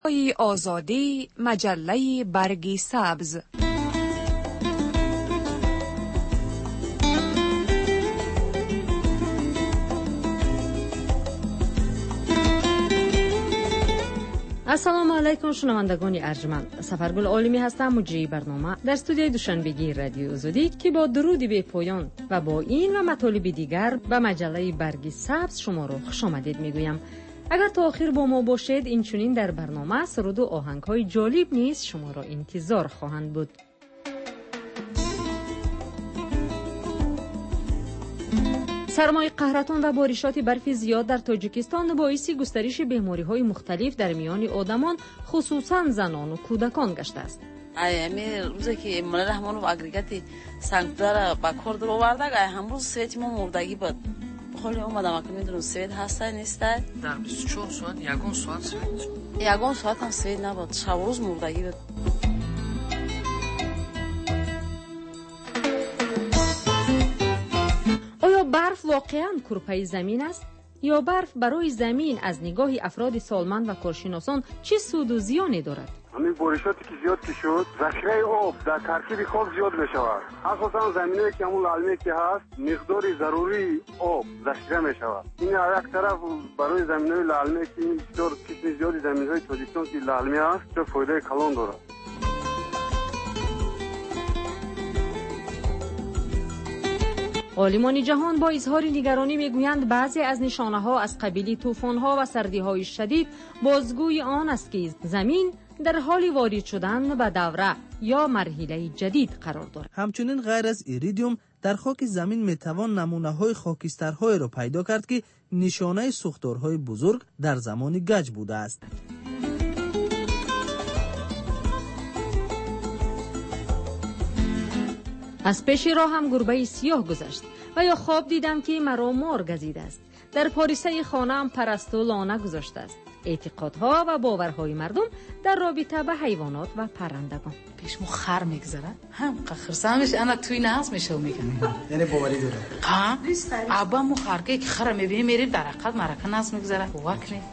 آزادی، مجله برگ سبز. السلام علیکم شنوندگان ارجمند. سفرگل عالمی هستم، مجری برنامه در استودیوی دوشنبگی رادیو آزادی که با درودی به پایان و با این و مطالب دیگر به مجله برگ سبز شما را خوش آمدید میگویم. اگر تا آخر با ما باشید این چنین در برنامه سرود و آهنگ‌های جالب نیز شما را انتظار خواهند بود. سرمای قهرتان و بارشات برف زیاد در تاجیکستان باعث گسترش بیماری‌های مختلف در میان آدمان خصوصاً زنان و کودکان گشته است. امی روزی که ملل رحمانو اگریگاتی سانکدار با کار در آورده همروز سویت ما مردگی بود. خیلی اومدم اگه میدونم سویت هسته نیسته. در 24 ساعت یگان ساعت سویت. یگان ساعت هم سویت نبود. شب و روز مردگی بود. آیا برف واقعاً کرپای زمین است یا برف برای زمین از نگاه افراد سالمند و کارشناسان چه سود و زیانی دارد؟ همین بارشاتی که زیاد که شد ذخیره آب در ترکیب خاک زیاد میشود. اساساً زمینایی که همون لالمه که هست مقدار ضروری آب ذخیره میشود. این یک طرف برای زمینای لالمه که این بسیار قسم زیادی زمینهای تاجیکستان که لالمه است چه فایده کلان دارد. عالمان جهان با اظهار نگرانی میگویند بعضی از نشانه‌ها از قبیل طوفان‌ها و سردی‌های شدید بازگوی آن است که زمین در حال وارد شدن به دوره یا مرحله جدید قرار دارد. همچنین غیر از ایریدیوم در خاک زمین میتوان نمونه‌های خاکسترهای را پیدا کرد که نشانه سوختارهای بزرگ در زمان گچ بوده است. از پیش راه هم گربه سیاه گذشت و یا خواب دیدم که مرا مار گزیده است. در پاریسه خانه هم پرستو لانه گذاشته است. اعتقادها و باورهای مردم در رابطه به حیوانات و پرندگان. پیش مو خر میگذره هم خرسامش انا توی ناز میشو میگم. یعنی باوری داره. ها ابا مو خرگه که خر میبینی میری در عقل مرکه ناز میگذره وکنه.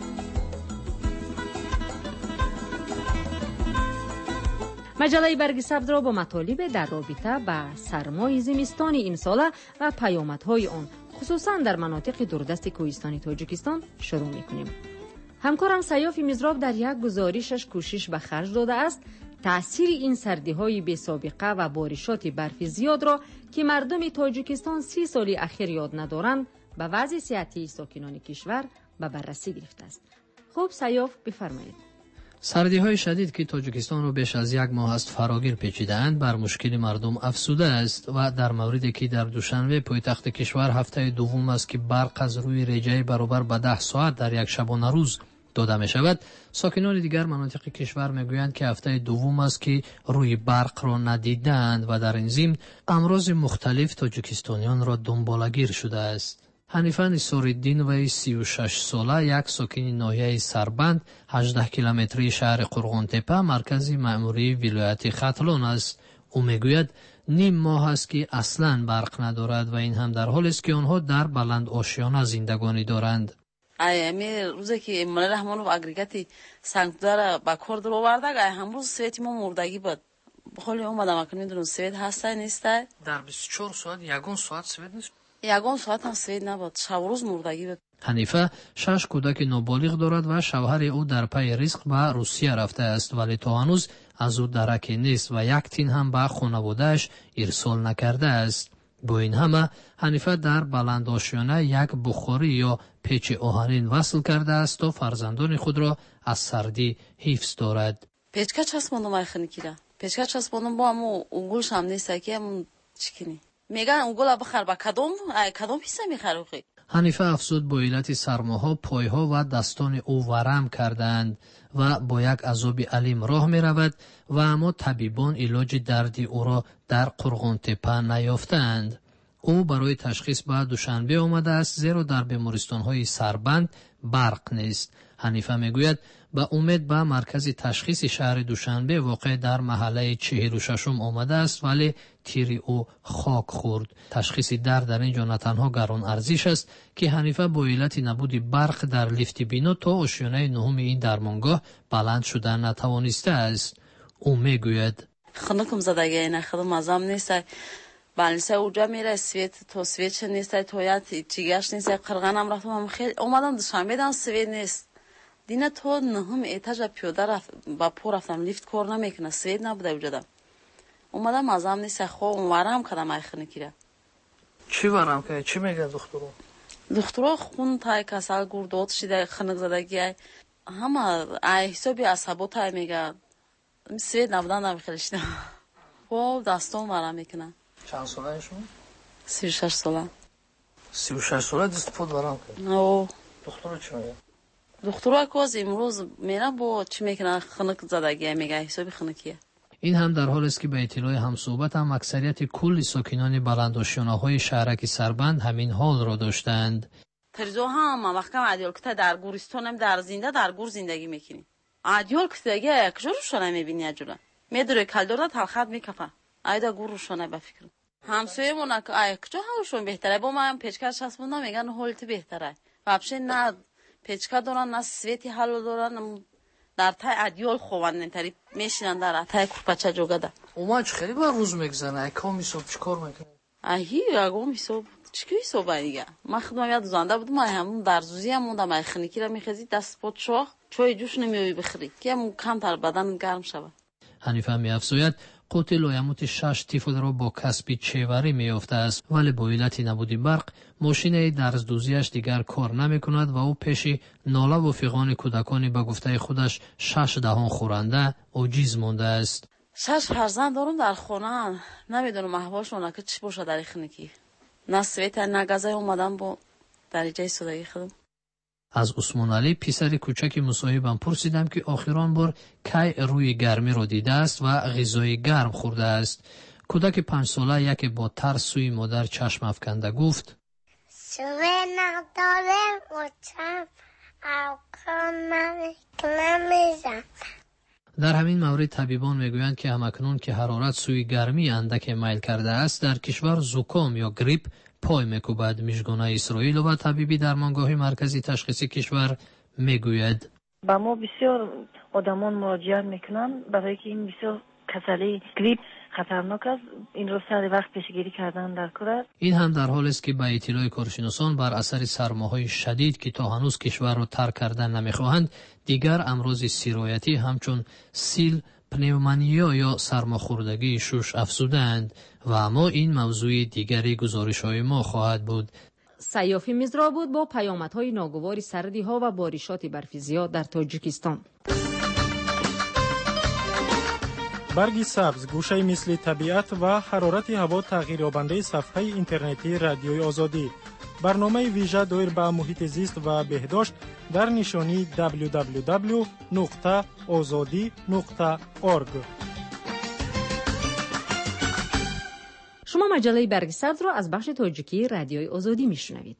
مجله برگ سبز را با مطالب در رابطه با سرمای زمستان این ساله و پیامدهای آن خصوصا در مناطق دوردست کوهستانی تاجیکستان شروع میکنیم. همکارم سیاف مزراب در یک گزارشش کوشش به خرج داده است تأثیر این سردی‌های بی سابقه و بارشات برف زیاد را که مردم تاجیکستان 30 سال اخیر یاد ندارند به وضع صحتی ساکنان کشور به بررسی گرفته است. خب سیاف بفرمایید. سردی‌های شدید که تاجیکستان را بیش از 1 ماه است فراگیر پیچیده‌اند بر مشکل مردم افزوده است و در موردی که در دوشنبه پایتخت کشور هفته دوم است که برق از روی ریجه برابر به 10 ساعت در یک شبانه روز داده می شود، ساکنان دیگر مناطق کشور می گویند که هفته دوم است که روی برق را ندیدند و در این ضمن امراض مختلف تاجیکستانیان را دنبالگیر شده است. حنیفه نصارالدین و 36 ساله یک ساکن ناحیه سربند 18 کیلومتری شهر قرغن‌تپه مرکز مأموری ولایت ختلان است. او میگوید نیم ماه است که اصلاً برق ندارد و این هم در حالی است که آنها در بلند آشیانه زندگانی دارند. امی روزی که ملل رحمانو اگریگاتی سانکدار با کار در آورده همروز سویت ما مردگی بود. خیلی اومدم اگه میدونم سویت هسته نیسته. در 24 ساعت یگان ساعت سویت نیست. یگان ساعت هم سویت نبود. شب و روز مردگی بود. حنیفه 6 کودک نابالغ دارد و شوهر او در پی رزق به روسیه رفته است ولی تا هنوز از او درکی نیست و یک تین هم به خانواده‌اش ارسال نکرده است. با این همه حنیفه در بلند آشیانه یک بخاری یا پیچ آهنین وصل کرده است تا فرزندان خود را از سردی حفظ دارد. پیچکا چسباندم میخنی کیرا. پیچکا چسباندم با همون اونگلش هم نیست که همون چیکنی. میگن اونگل بخر با کدوم پیسه میخروخی. حنیفه افزود با علت سرماها پایها و دستان او ورم کردند و با یک عذاب علیم راه می رود و اما طبیبان علاج درد او را در قرغن‌تپه نیافتند. او برای تشخیص به دوشنبه آمده است زیرا در بیمارستان‌های سربند برق نیست. حنیفه میگوید با امید به مرکز تشخیص شهر دوشنبه واقع در محله 46 آمده است، ولی تیر او خاک خورد. تشخیص در اینجا نه تنها گران ارزش است که حنیفه با علت نبود برق در لیفت بینو تا آشیانه نهم این درمانگاه بلند شدن نتوانسته است. او میگوید خنکم زدگی این خودم ازم نیست. بالنسه اوجا میره سویت تو سویت نیست، تویت چیگاش نیست. قرغنم رفتم خیلی اومدم دوشنبه دام سویت نیست. دینا تو نهم ایتاج پیاده رفت با پو رفتم لیفت کار نمیکنه، سویت نبوده وجودم. اومدم ازم نیست. خو اونورم کدام ایخنه کیره. چی ورم که چی میگه دکترو؟ دکترو خون تای کسل گردات شده خنک زدگی همه حسابی عصبو تای میگه. سویت نبودن نمیخیرشته. خو دستم ورم میکنه. چند ساله شما؟ 36 ساله. 36 ساله دست پود ورم که؟ او دکترو چی میگه؟ دکترها کوز امروز میره با چی میکنه خنک زدگی میگه حسابی خنکیه. این هم در حالی است که به اطلاع همصحبت هم اکثریت کل ساکنان بلندآشیانه‌های شهرک سربند همین حال را داشتند. ترزو هم محکم عدیال کتا در گورستانم در زنده در گور زندگی میکنی. عدیال کتا دیگه کجا روشانه میبینی اجولا؟ میدوره کلدورا تلخت میکفه. ایدا گور روشانه به فکر. همسایه‌مون ای کجا هوشون بهتره با من پیچکش چسبوندم میگن حالت بهتره. واپس نه پیچکا دارن نه سویتی حالو دارن در تای عدیال خوان نتری میشینن در تای کورپچه جوگاده. اوماج خیلی با روز میگذره. کام حساب چیکار میکنه؟ اگم حساب چیکار حساب دیگه. من خودم یاد زنده بودم، همون درزوزی هم موندم، من خنکی را میخزید دست پات شاخ چای جوش نمیوی بخری که کم تر بدن گرم شود. حنیفه میافزاید قوت لایموت 6 تیفل را با کسبی چیوری میافته است، ولی با علت نبود برق ماشین درزدوزیش دیگر کار نمیکند و او پیش ناله و فیغان کودکانی به گفته خودش 6 دهان خورنده عاجز مانده است. 6 فرزند دارم در خانه، نمیدونم احوالشون که چی باشه در خنکی. نه سویت نه گازه اومدم با درجه سودایی خودم. از عثمان علی پسر کوچک مصاحبم پرسیدم که آخران بار کی روی گرمی را دیده است و غذای گرم خورده است. کودک 5 ساله یک با ترس سوی مادر چشم افکنده گفت شوه نداره مچم نمیزن. در همین مورد طبیبان میگویند که همکنون که حرارت سوی گرمی اندک میل کرده است، در کشور زکام یا گریپ پای میکوبد. میشگانه اسرائیل و طبیبی درمانگاه مرکزی تشخیصی کشور میگوید با ما بسیار آدمان مراجعت میکنن برای که این بسیار کسلی گریپ خطرناک است. این رو سر وقت پیشگیری کردن در کار است. این هم در حالی است که به اطلاع کارشناسان بر اثر سرماهای شدید که تا هنوز کشور را ترک کردن نمیخواهند، دیگر امراض سیرایتی همچون سیل، پنومونیا یا سرماخوردگی شش افزودند و اما این موضوع دیگری گزارش‌های ما خواهد بود. سیافی میزرا بود با پیامدهای ناگوار سردی‌ها و بارشات برفی زیاد در تاجیکستان. برگ سبز، گوشه مثل طبیعت و حرارت هوا تغییریابنده صفحه اینترنتی رادیوی آزادی. برنامه ویژه دایر به محیط زیست و بهداشت در نشانی www.azadi.org. شما مجله برگ سبز را از بخش تاجیکی رادیوی آزادی میشنوید.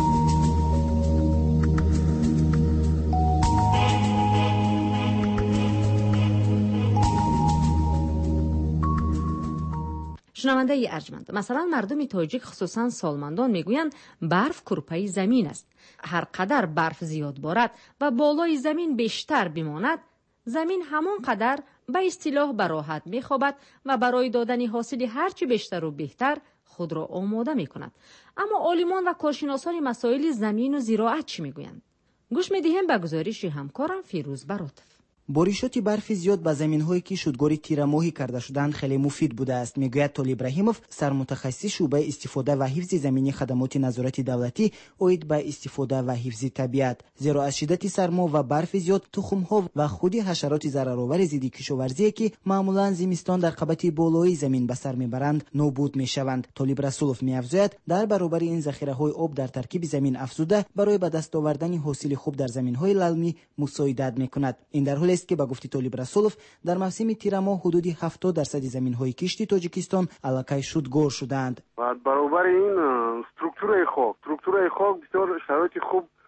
شنونده ارجمند، مثلا مردم تاجیک خصوصا سالمندان میگویند برف کرپای زمین است. هر قدر برف زیاد بارد و بالای زمین بیشتر بماند، زمین همان قدر به اصطلاح به راحت میخوابد و برای دادن حاصل هرچی بیشتر و بهتر خود را آماده میکند. اما عالمان و کارشناسان مسائل زمین و زراعت چی میگویند؟ گوش میدهیم به گزارش همکارم فیروز براتف. بارشات برف زیاد به زمین‌هایی که شودگاری تیر ماهی کرده شدند خیلی مفید بوده است، میگوید طالب ابراهیموف، سرمتخصص شعبه استفاده و حفظ زمینی خدمات نظارت دولتی اوید به استفاده و حفظ طبیعت، زیرا از شدت سرما و برف زیاد تخم‌ها و خود حشرات ضررآور ضد کشاورزی که معمولاً زمستان در قبط بالای زمین به سر میبرند نابود میشوند. طالب رسولوف میافزاید در برابر این ذخیره‌های آب در ترکیب زمین افزوده برای به دست آوردن حاصل خوب در زمین‌های للمی مساعدت میکند. این در حالی است که با گفته طالب رسولوف در موسم تیر ماه حدود 70% زمین‌های کشتی تاجیکستان علاقه شودگار شدند. برابر این سترکتورای خاک بسیار شرایط خوب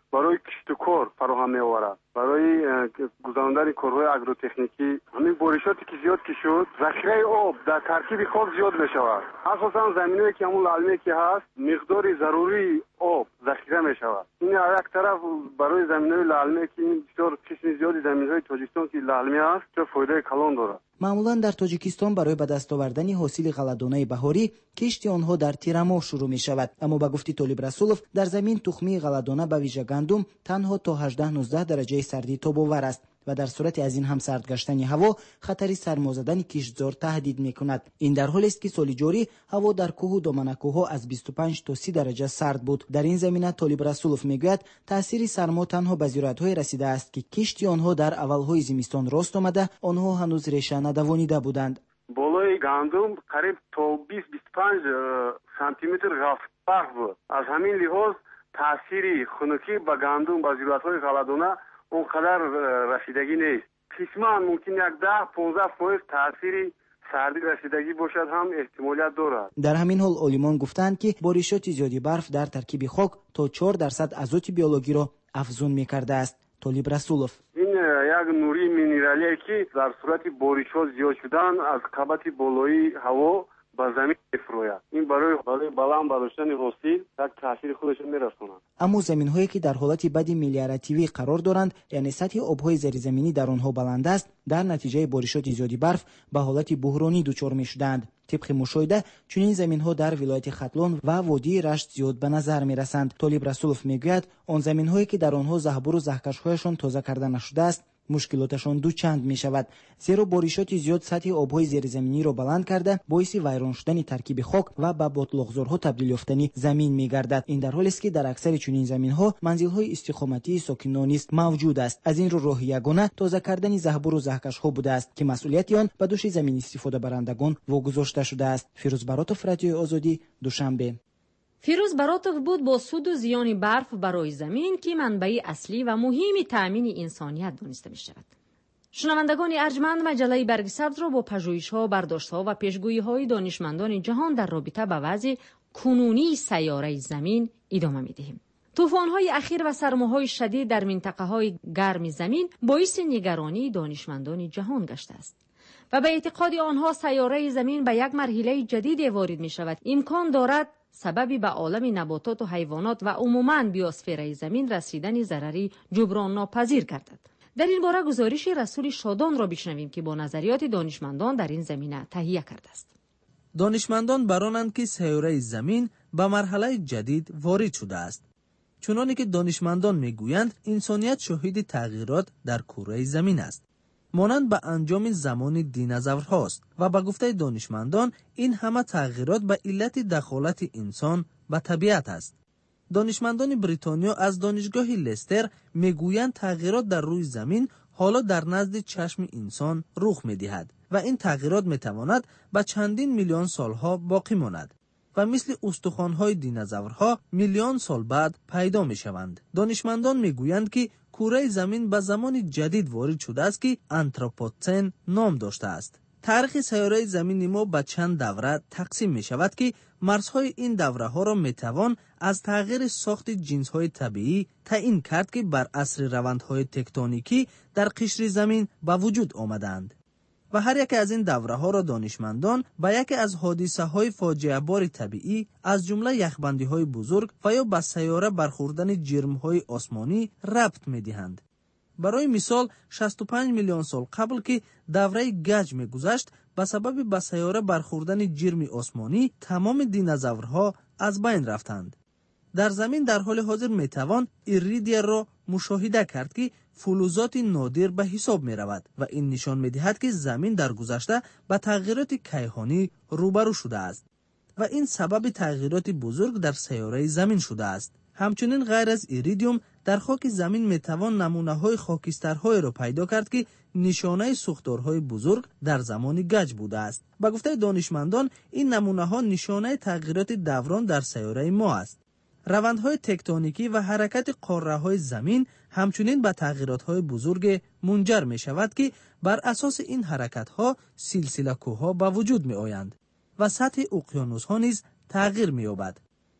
برای کشت و کار فراهم می‌آورد. برای گذراندن کارهای آگروتکنیکی همین بارشاتی که زیاد که شد ذخیره آب در ترکیب خاک زیاد می‌شود. اساساً زمینه‌ای که همون لالمه که هست مقدار ضروری آب ذخیره می‌شود. این یک طرف برای زمینه‌های لالمه که بسیار قسم زیادی زمین‌های تاجیکستان که لالمه است چه فایده کلان دارد. معمولا در تاجیکستان برای به دست آوردن حاصل غله‌دانه بهاری کشت آنها در تیر ماه شروع می شود، اما به گفته طالب رسولов در زمین تخمی غله‌دانه به ویژه گندم تنها تا 18-19 درجه سردی تاب‌آور است و در صورت از این هم سرد گشتن هوا خطر سرما زدن کشتزار تهدید می کند. این در حالی است که سال جاری هوا در کوه و دامنکوها از 25 تا 30 درجه سرد بود. در این زمینه طالب رسولов میگوید تاثیر سرما تنها به ضرورت‌های رسیده است که کشتی آنها در اول‌های زمستان راست آمده، آنها هنوز ریشه ندوانیده بودند. بالای گندم قریب تا 20-25 سانتی متر رفت بود. از همین لحاظ تاثیر خنکی به گندم به ضرورت‌های غله‌دانه اونقدر رسیدگی نیست. قسما ممکن یک 10-15% تاثیر سردی رسیدگی باشد هم احتمالیت دارد. در همین حال عالمان گفتند که بارشات زیادی برف در ترکیب خاک تا 4% آزوت بیولوژی را افزون می‌کرده است. طالب رسولов این یک نوری مینرالی که در صورت بارشات زیاد شدن از قبط بالایی هوا به زمین می‌فروید. این برای بلند برداشتن حاصل یک تاثیر خودش می‌رساند. اما زمین‌هایی که در حالت بد ملیاراتیوی قرار دارند، یعنی سطح آب‌های زیرزمینی در آنها بلند است، در نتیجه بارشات زیادی برف به حالت بحرانی دچار می‌شدند. طبق مشاهده چنین زمین‌ها در ولایت ختلان و وادی رشت زیاد به نظر می‌رسند. طالب رسولов میگوید آن زمین‌هایی که در آنها زهبور و زهکش‌هایشان تازه کرده نشده است مشکلاتشان دوچند می شود، زیرا بارشات زیاد سطح آب‌های زیرزمینی را بلند کرده باعث ویران شدن ترکیب خاک و به باتلاق‌زارها تبدیل یافتن زمین می گردد. این در حالی است که در اکثر چنین زمین‌ها منزل‌های استقامتی ساکنان نیز موجود است. از این رو راه یگانه تازه کردن زهبور و زهکش‌ها بوده است که مسئولیت آن به دوش زمین استفاده برندگان واگذاشته شده است. فیروز براتوف، رادیوی آزادی، دوشنبه. فیروز براتوف بود با سود و زیان برف برای زمین که منبع اصلی و مهم تأمین انسانیت دانسته می شود. شنوندگان ارجمند، مجله برگ سبز را با پژوهش‌ها، برداشت‌ها و پیشگویی‌های دانشمندان جهان در رابطه با وضع کنونی سیاره زمین ادامه می‌دهیم. طوفان‌های اخیر و سرماهای شدید در منطقه‌های گرم زمین باعث نگرانی دانشمندان جهان گشته است و به اعتقاد آنها سیاره زمین به یک مرحله جدید وارد می‌شود. امکان دارد سببی به عالم نباتات و حیوانات و عموماً بیوسفر زمین رسیدن ضرری جبران ناپذیر گردد. در این باره گزارش رسول شادان را بشنویم که با نظریات دانشمندان در این زمینه تهیه کرده است. دانشمندان برانند که سیاره زمین به مرحله جدید وارد شده است. چنانکه که دانشمندان میگویند انسانیت شاهد تغییرات در کره زمین است، مانند به انجام زمان دینازورهاست و به گفته دانشمندان این همه تغییرات به علت دخالت انسان به طبیعت است. دانشمندان بریتانیا از دانشگاه لستر میگویند تغییرات در روی زمین حالا در نزد چشم انسان رخ میدهد و این تغییرات میتواند به چندین میلیون سالها باقی ماند و مثل استخوان‌های دینازورها میلیون سال بعد پیدا میشوند. دانشمندان میگویند که کره زمین به زمان جدید وارد شده است که آنتروپوسن نام داشته است. تاریخ سیاره زمین ما به چند دوره تقسیم می شود که مرزهای این دوره ها را می توان از تغییر ساخت جنس های طبیعی تعیین کرد که بر اثر روندهای تکتونیکی در قشر زمین به وجود آمدند و هر یک از این دوره ها را دانشمندان به یکی از حادثه های فاجعه بار طبیعی از جمله یخبندی های بزرگ و یا به سیاره برخوردن جرم های آسمانی ربط می دهند. برای مثال 65 میلیون سال قبل که دوره گچ می‌گذشت به سبب به سیاره برخوردن جرم آسمانی تمام دینازورها از بین رفتند. در زمین در حال حاضر میتوان ایریدیا را مشاهده کرد که فلزات نادر به حساب می رود و این نشان می دهد که زمین در گذشته به تغییرات کیهانی روبرو شده است و این سبب تغییرات بزرگ در سیاره زمین شده است. همچنین غیر از ایریدیوم در خاک زمین می توان نمونه های خاکسترهای را پیدا کرد که نشانه سوختارهای بزرگ در زمان گچ بوده است. به گفته دانشمندان این نمونه ها نشانه تغییرات دوران در سیاره ما است. روندهای تکتونیکی و حرکت قاره های زمین همچنین به تغییرات های بزرگ منجر می شود که بر اساس این حرکت ها سلسله کوه ها به وجود می آیند و سطح اقیانوس ها نیز تغییر می یابد.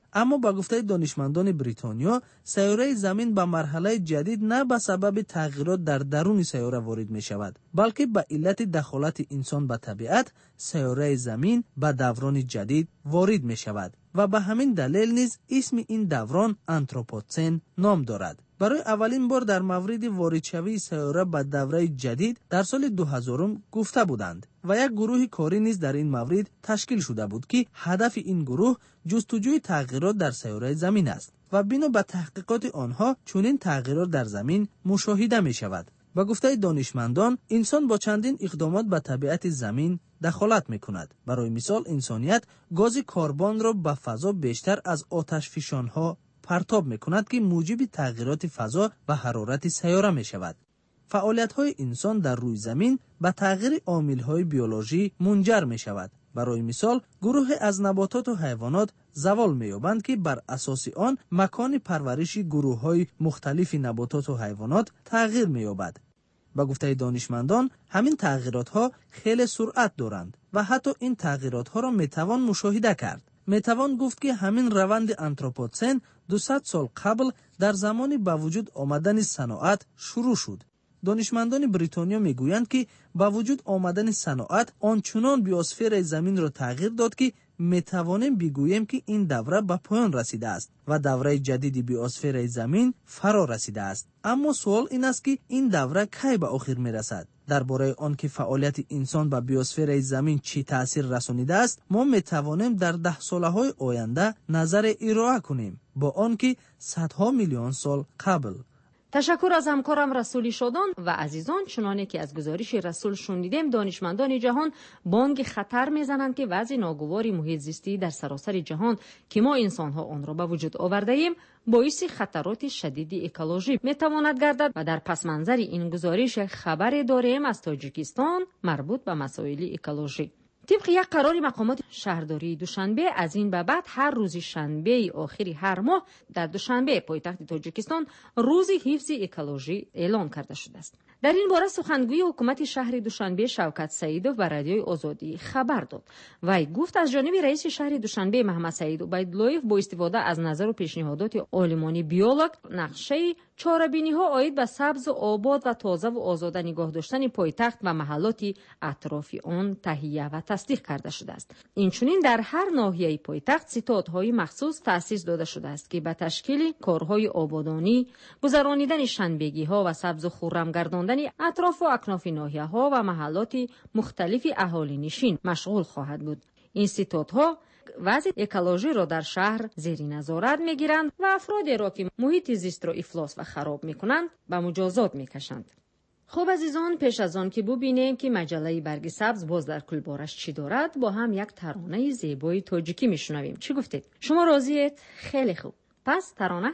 اما با گفته دانشمندان بریتانیا سیاره زمین به مرحله جدید نه به سبب تغییرات در درون سیاره وارد می شود، بلکه به علت دخالت انسان به طبیعت سیاره زمین به دوران جدید وارد می شود و به همین دلیل نیز اسم این دوران آنتروپوسن نام دارد. برای اولین بار در مورد واردشوی سیاره به دوره جدید در سال 2000 گفته بودند و یک گروه کاری نیز در این مورد تشکیل شده بود که هدف این گروه جستجوی تغییرات در سیاره زمین است و بنا به تحقیقات آنها چنین تغییرات در زمین مشاهده می شود. با گفته دانشمندان انسان با چندین اقدامات به طبیعت زمین دخالت می کند. برای مثال انسانیت گاز کربن را به فضا بیشتر از آتشفشانها پرتاب می کند که موجب تغییرات فضا و حرارت سیاره می شود. فعالیت های انسان در روی زمین به تغییر عامل های بیولوژی منجر می شود. برای مثال گروه از نباتات و حیوانات زوال می یابند که بر اساس آن مکان پرورش گروه های مختلف نباتات و حیوانات تغییر می یابد. با گفته دانشمندان همین تغییرات ها خیلی سرعت دارند و حتی این تغییرات ها را می توان مشاهده کرد. می توان گفت که همین روند آنتروپوسن 200 سال قبل در زمانی با وجود آمدن صنعت شروع شد. دانشمندان بریتانیا میگویند که با وجود آمدن صنعت آنچنان بیوسفر زمین را تغییر داد که میتوانیم بگوییم که این دوره به پایان رسیده است و دوره جدید بیوسفر زمین فرا رسیده است. اما سوال این است که این دوره کی به آخر میرسد؟ درباره آنکه فعالیت انسان به بیوسفر زمین چی تأثیر رسانیده است ما میتوانیم در 10 سالهای آینده نظر ارائه کنیم، با آنکه صدها میلیون سال قبل. تشکر از همکارم رسولی شادان و عزیزان. چنانه که از گزارش رسول شنیدیم دانشمندان جهان بانگ خطر میزنند که وضع ناگوار محیط زیستی در سراسر جهان که ما انسان ها آن را به وجود آورده ایم باعث خطرات شدید اکولوژی میتواند گردد و در پس منظر این گزارش خبر داریم از تاجیکستان مربوط به مسائل اکولوژی. طبق یک قرار مقامات شهرداری دوشنبه از این به بعد هر روز شنبه آخری هر ماه در دوشنبه پایتخت تاجیکستان روز حفظ اکولوژی اعلام کرده شده است. در این باره سخنگوی حکومت شهر دوشنبه شوکت سعیدوف به رادیوی آزادی خبر داد. وی گفت از جانب رئیس شهر دوشنبه محمد سعید عبیداللهیف با استفاده از نظر و پیشنهادات عالمان بیولوژ نقشه چاره‌بینی‌ها عاید به سبز و آباد و تازه و آزاده نگاه داشتن پایتخت و محلات اطراف آن تهیه و تصدیق کرده شده است. اینچنین در هر ناحیه پایتخت ستادهای مخصوص تأسیس داده شده است که به تشکیل کارهای آبادانی، گذرانیدن شنبگی‌ها و سبز و خرم گرداندن اطراف و اکناف ناحیه‌ها و محلات مختلف اهالی نشین مشغول خواهد بود. این ستادها وضع اکولوژی را در شهر زیر نظارت میگیرند و افرادی را که محیط زیست را افلاس و خراب میکنند به مجازات میکشند. خب عزیزان، پیش از آن که ببینیم که مجله برگ سبز باز در کل بارش چی دارد با هم یک ترانه زیبای تاجیکی میشنویم. چی گفتید؟ شما راضیید؟ خیلی خوب. پس ترانه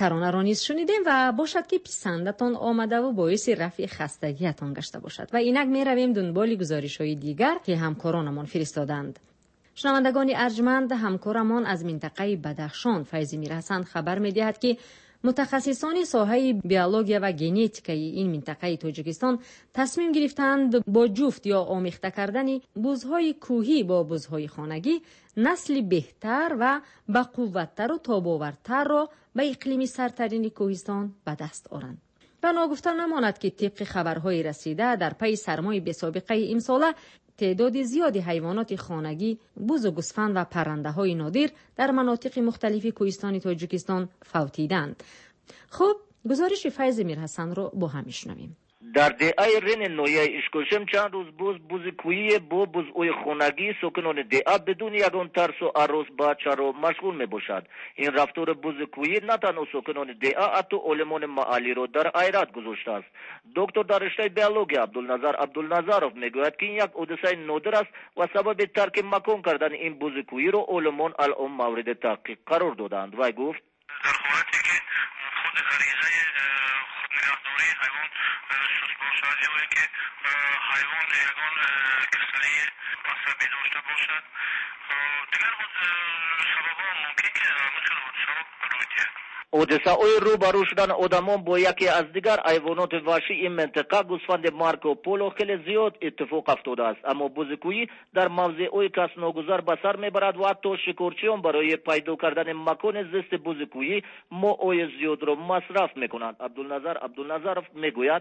ترانه را نیز شنیدیم و باشد که پسندتان آمده و باعث رفع خستگیتان گشته باشد. و اینک می رویم دنبال گزارش‌های دیگر که همکارانمان فرستادند. شنوندگان ارجمند، همکارمان از منطقه بدخشان فیض میرحسن خبر می‌دهد که متخصصان ساحه بیولوژی و ژنتیکی این منطقه تاجیکستان تصمیم گرفتند با جفت یا آمیخته کردن بزهای کوهی با بزهای خانگی نسل بهتر و با قوت‌تر و تاب‌آورتر را به اقلیم سرترین کوهستان به دست آورند. و ناگفته نماند که طبق خبرهای رسیده در پی سرمای بی‌سابقه امساله تعداد زیادی حیوانات خانگی، بز و گوسفند و پرنده‌های نادر در مناطق مختلف کوهستان تاجیکستان فوتیدند. خب، گزارش فیض میرحسن رو با هم میشنویم. در دعای رن نویه اشکوشم چند روز بز کویی با بزهای خانگی سکنان دعا بدون یگان ترس و عروس بچه را مشغول می باشد. این رفتار بز کویی نه تنها سکنان دعا حتی علمان محلی را در حیرت گذاشته است. دکتر در رشته بیولوژی عبدالنظرов میگوید که این یک حادثه نادر است و سبب ترک مکان کردن این بز کویی را علمان الان مورد تحقیق قرار دادند. و گفت در حالتی که خود غریزه نگهداری حیوان سوس باشد یا اینکه حیوان یگان کسری عصبی داشته باشد، دیگر سبب ها ممکن که مثل حادثه روی دهد. حادثه های روبرو شدن آدمان با یکی از دیگر حیوانات وحشی این منطقه گوسفند مارکو پولو خیلی زیاد اتفاق افتاده است، اما بزکویی در موضع‌های کس ناگزیر به سر میبرد و حتی شکارچیان برای پیدا کردن مکان زیست بزکویی ماه‌های زیاد را مصرف میکنند. عبدالنظرov میگوید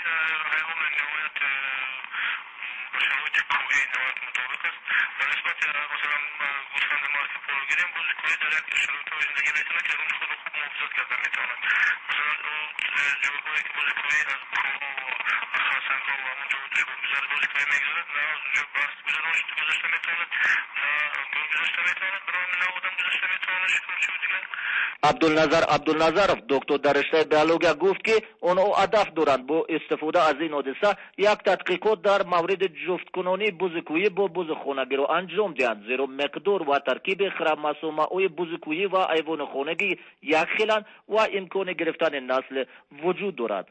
عبدالنظرov دکتر در رشته بیولوژی گفت که آنها هدف دارند با استفاده از این حادثه یک تحقیقات در مورد جفتکنانی بزکویی با بز خانگی را انجام دهند، زیرا مقدار و ترکیب خروموسوم‌های بزکویی و حیوان خانگی یک خیلند و امکان گرفتن نسل وجود دارد.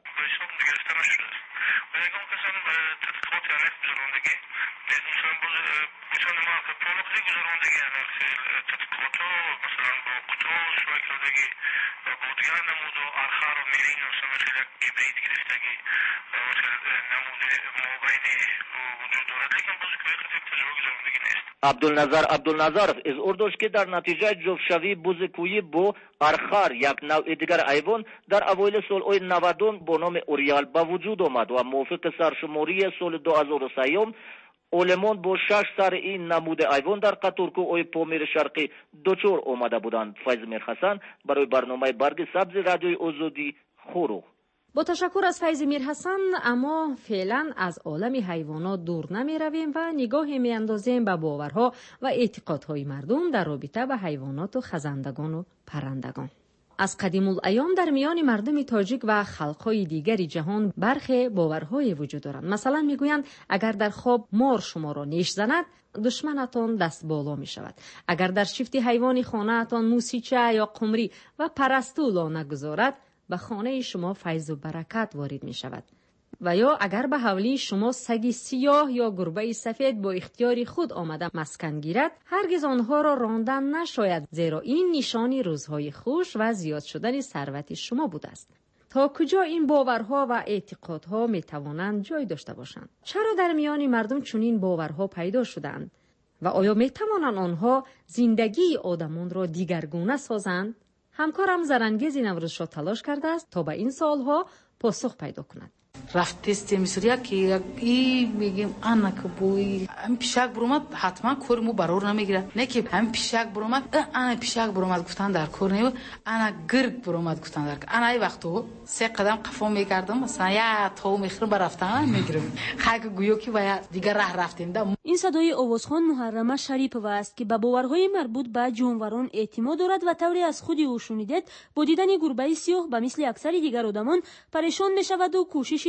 عبدالنظرov اظهار داشت که در نتیجه جفت‌شوی بزکویی با ارخار یک نوع دیگر حیوان در اوایل سال‌های 90 با نام اوریال به وجود آمد و موافق سرشماری سال 2003 علمان با 6 سر این نمود حیوان در قطارگاه‌های پامیر شرقی دچار آمده بودند. فیض میرحسن برای برنامه برگ سبز رادیوی آزادی خروغ. با تشکر از فیض میرحسن، اما فعلا از عالم حیوانات دور نمی رویم و نگاهی می اندازیم به باورها و اعتقادهای مردم در رابطه به حیوانات و خزندگان و پرندگان. از قدیم الایام در میان مردم تاجیک و خلقهای دیگری جهان برخی باورهای وجود دارند. مثلا میگویند اگر در خواب مار شما را نیش زند، دشمنتان دست بالا می شود. اگر در شفت حیوان خانه‌تان موسیچه یا قمری و پرستو لانه گذارد، به خانه شما فیض و برکت وارد می شود. و یا اگر به حولی شما سگ سیاه یا گربه سفید با اختیار خود آمده مسکن گیرد، هرگز آنها را راندن نشاید، زیرا این نشانی روزهای خوش و زیاد شدن ثروت شما بوده است. تا کجا این باورها و اعتقادها می توانند جای داشته باشند؟ چرا در میان مردم چنین باورها پیدا شدند؟ و آیا می توانند آنها زندگی آدمان را دیگرگونه سازند؟ همکارم زرنگیز نوروزشاه تلاش کرده است تا به این سوالها پاسخ پیدا کند. رفتست میسریا که ای میگیم انا که بوی ام پیشک برومد حتما کورمو برور نمیگیره، نه که هم پیشک برومد انا پیشک برومد گفتن در کور نمیو، انا گرگ برومد گفتن در انا ای وقتو 3 قدم قفا میکردم مثلا یا تو میخرم برفتن میگیرم خاک گویو که باید دیگه راه رفتیم. این صدای آوازخوان محرمه شریپова است که به باورهای مربوط به جانوران اعتماد دارد و طوری از خودی او شنیدید با دیدن گربه سیاه به مثل اکثر دیگر آدمان پریشان میشود و کوشش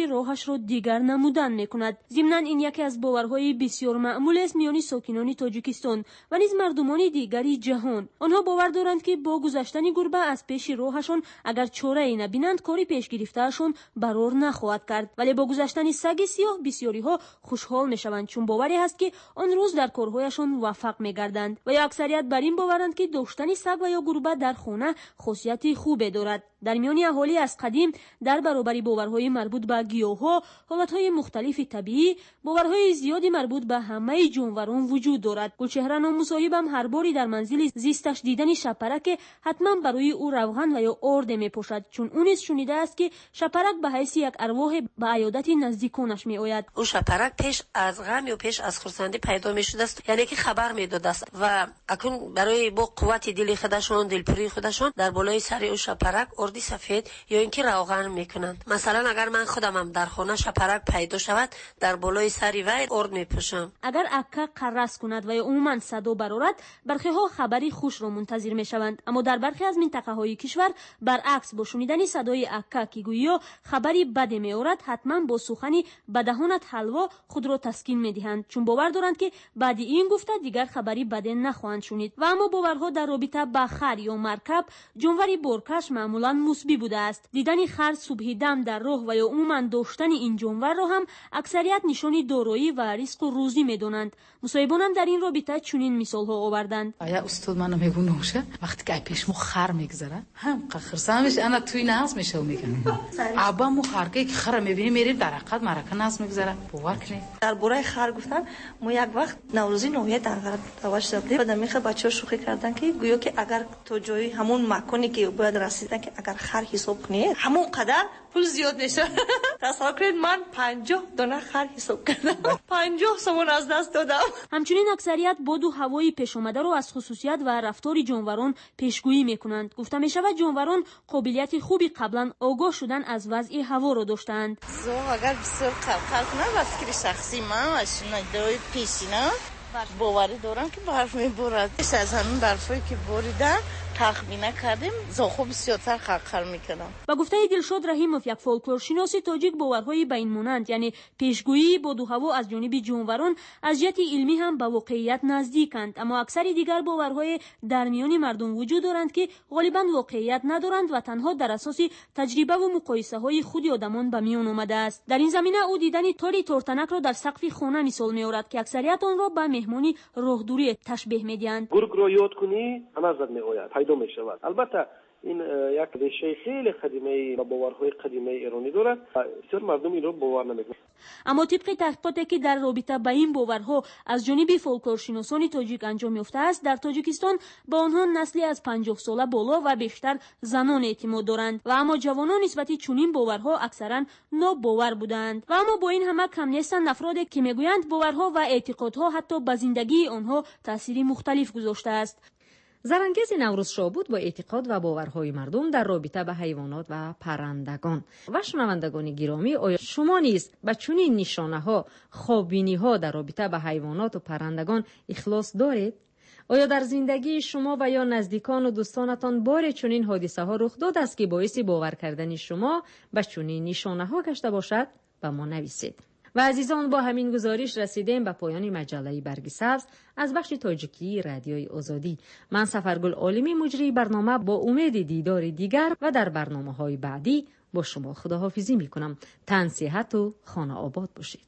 راهش را دیگر نمودن میکند. ضمناً این یکی از باورهای بسیار معمول است میان ساکنان تاجیکستان و نیز مردمان دیگری جهان. آنها باور دارند که با گذشتن گربه از پیش راهشان اگر چاره‌ای نبینند کاری پیش گرفتهشان برار نخواهد کرد، ولی با گذشتن سگ سیاه بسیاری ها خوشحال میشوند چون باوری هست که آن روز در کارهایشان موفق میگردند. و یا اکثریت بر این باورند که داشتن سگ و یا گربه در خانه خاصیت خوبی دارد. در میان اهالی از قدیم در برابر باورهای مربوط به گیاها، حالتهای مختلف طبیعی، باورهای زیادی مربوط به همه جانوران وجود دارد. گلچهره نامصاحبم هر باری در منزل زیستش دیدن شپرک حتما برای او روغن و یا آرد میپوشد، چون او نیز شنیده است که شپرک به حیث یک ارواح به عیادت نزدیکانش میآید. او شپرک پیش از غم یا پیش از خرسندی پیدا میشده است، یعنی که خبر میداده است و اکنون برای با قوت دل خودشان، دلپوری خودشان در بالای سر او شپرک اردی سفید یا اینکه روغن میکنند. مثلا اگر من خودمم در خانه شپرک پیدا شود، در بالای سر وی ارد میپوشم. اگر اکا قرص کند و یا عموما صدا برآورد، برخی ها خبری خوش را منتظر میشوند، اما در برخی از منطقه های کشور برعکس با شنیدن صدای اکا که گویا خبری بد میآورد، حتما با سخنی به دهانت حلوا خود را تسکین میدهند، چون باور دارند که بعد این گفته دیگر خبری بد نخواهند شنید. و اما باورها در رابطه با خر یا مرکب، جانوری بارکش معمولا مسبی بوده است. دیدن خر صبح دم در راه و یا عموما داشتن این جانور را هم اکثریت نشانی دارایی و رزق و روزی میدونند. مصاحبان هم در این رابطه چنین مثال ها آوردند. آیا استاد منو میگونه باشه وقتی که پیش مو خر میگذره هم خرسامش انا توی ناز میشه میگن ابا مو خر که خر میبینی میریم در حقیقت مرکه ناز میگذره باور کنید. در برای خر گفتن ما یک وقت نوروزی نوحیه در تواش دادیم، بعد میخه بچه‌ها شوخی کردن که گویا که اگر تو جایی همون مکانی که باید رسیدن که اگر خر حساب کنی همون قدر پول زیاد میشه. تصور کنید من 50 دانه خر حساب کردم، 50 سوم از دست دادم. همچنین اکثریت باد و هوای پیش آمده رو از خصوصیت و رفتار جانوران پیشگویی میکنند. گفته میشود جانوران قابلیت خوبی قبلا آگاه شدن از وضع هوا رو داشتند. اگر بسیار خلق کنه واسه شخصی من ماشین دوی پیشینا باوری دارم که برف میبارد. از همین برفایی که باریدن تخمینه کردیم زاخو بسیارتر خلق میکنم. با گفته دلشاد رحیموف، یک فولکلورشناس تاجیک، باورهای بین مانند یعنی پیشگویی باد و هوا از جانب جانوران از جهت علمی هم به واقعیت نزدیکند، اما اکثر دیگر باورهای در میان مردم وجود دارند که غالبا واقعیت ندارند و تنها در اساس تجربه و مقایسه های خود آدمان به میان آمده است. در این زمینه او دیدن تاری تورتنک را در سقف خانه مثال میآورد که اکثریت آن را به مهمانی راهدوری تشبیه میدهند. گرگ رو یاد کنی همه زد میآید پیدا میشود. البته این یک ریشه خیلی قدیمی و باورهای قدیمی ایرانی دارد، بسیار مردم این رو باور نمیکنند. اما طبق تحقیقاتی که در رابطه با این باورها از جانب فولکلورشناسان تاجیک انجام یافته است، در تاجیکستان با آنها نسلی از 50 ساله بالا و بیشتر زنان اعتماد دارند و اما جوانان نسبت چنین باورها اکثرا ناباور بودند. و اما با این همه کم نیستند افرادی که میگویند باورها و اعتقادها حتی به زندگی آنها تأثیر مختلف گذاشته است. زرانگیز نوروز شاه بود با اعتقاد و باورهای مردم در رابطه به حیوانات و پرندگان. و شنوندگان گرامی، آیا شما نیز به چنین نشانه‌ها، خوابینی‌ها در رابطه به حیوانات و پرندگان اخلاص دارید؟ آیا در زندگی شما و یا نزدیکان و دوستانتان بار چنین حادثه‌ها رخ داده است که باعث باور کردن شما به چنین نشانه‌ها گشته باشد؟ به ما نویسید. و عزیزان، با همین گزارش رسیدیم به پایان مجله برگ سبز از بخش تاجیکی رادیوی آزادی. من سفرگل عالمی مجری برنامه با امید دیدار دیگر و در برنامه‌های بعدی با شما خداحافظی می‌کنم. تن صحت و خانه آباد باشید.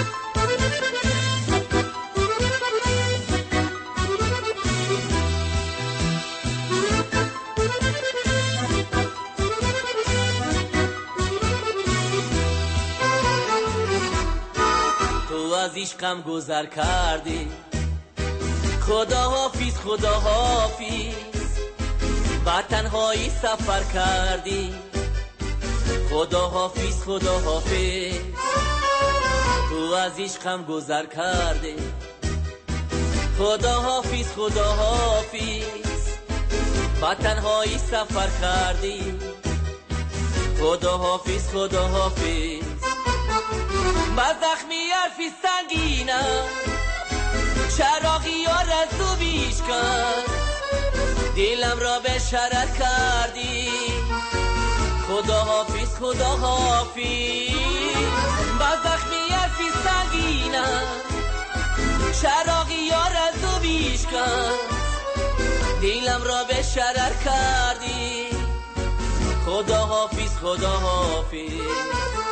از عشقم گذر کردی، خدا حافظ خدا حافظ، با تنهایی سفر کردی، خدا حافظ خدا حافظ، تو از عشقم گذر کردی، خدا حافظ خدا حافظ، با تنهایی سفر کردی، خدا حافظ خدا حافظ. با زخمی حرفی سنگینم چراغی ها رزو بیش کن، دلم را به شرط کردی، خدا حافظ خدا حافظ با زخمی حرفی سنگینم چراغی یار از دو بیشکن دیلم را به شرر کردی خدا حافظ خدا حافظ